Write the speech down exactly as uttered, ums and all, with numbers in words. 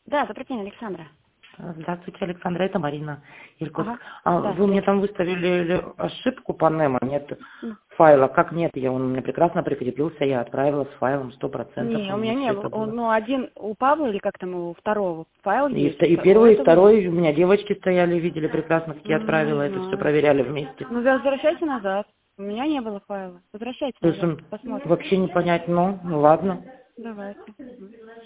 Да, добрый день, Александра. Здравствуйте, Александра, это Марина Иркутск. Ага, А, да. вы мне там выставили ошибку по немо, нет М. файла. Как нет? Я, он у меня прекрасно прикрепился, я отправила с файлом сто процентов, Не, у у меня меня все не это было. Он, было. ну, один у Павла или как там у второго файл И, есть, ст- и у первый, и этого нет. второй, у меня девочки стояли, видели прекрасно, как я М, отправила, Не это все знаю. проверяли вместе. Ну, возвращайте назад. У меня не было файла. Возвращайте То есть назад, он посмотрим. вообще не понять, ну, ну ладно. Давайте. Мгм.